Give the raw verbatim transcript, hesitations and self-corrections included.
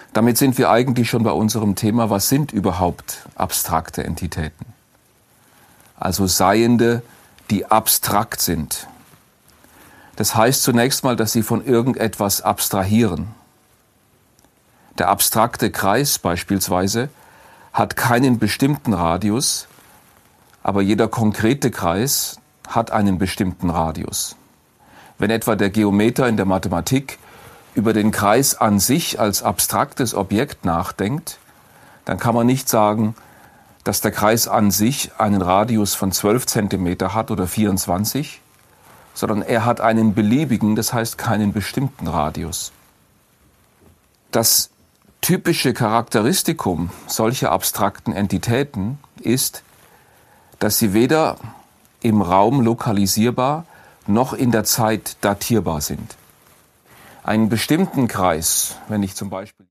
Damit sind wir eigentlich schon bei unserem Thema, was sind überhaupt abstrakte Entitäten? Also Seiende, die abstrakt sind. Das heißt zunächst mal, dass sie von irgendetwas abstrahieren. Der abstrakte Kreis beispielsweise hat keinen bestimmten Radius, aber jeder konkrete Kreis hat einen bestimmten Radius. Wenn etwa der Geometer in der Mathematik über den Kreis an sich als abstraktes Objekt nachdenkt, dann kann man nicht sagen, dass der Kreis an sich einen Radius von zwölf Zentimeter hat oder vierundzwanzig, sondern er hat einen beliebigen, das heißt keinen bestimmten Radius. Das typische Charakteristikum solcher abstrakten Entitäten ist, dass sie weder im Raum lokalisierbar noch in der Zeit datierbar sind. Einen bestimmten Kreis, wenn ich zum Beispiel